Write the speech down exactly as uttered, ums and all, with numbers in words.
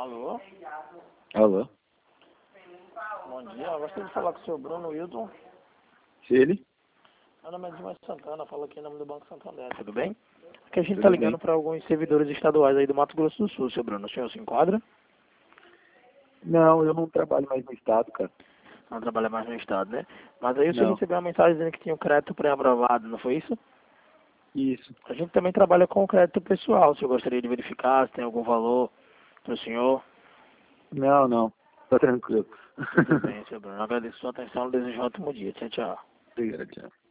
Alô? Alô? Bom dia, eu gostaria de falar com o senhor Bruno Wilton. Ele? Meu nome é Dimas Santana, falo aqui em nome do Banco Santander, tudo bem? Aqui a gente Tudo está bem. ligando para alguns servidores estaduais aí do Mato Grosso do Sul, seu Bruno. O senhor se enquadra? Não, eu não trabalho mais no estado, cara. Não trabalha mais no estado, né? Mas aí o senhor Não. recebeu uma mensagem dizendo que tinha um crédito pré-aprovado, não foi isso? Isso. A gente também trabalha com o crédito pessoal. O senhor gostaria de verificar se tem algum valor para o senhor? Não, não. Tá tranquilo. Tudo bem, seu Bruno. Agradeço a sua atenção e desejo um ótimo dia. Tchau, tchau. Obrigado, tchau.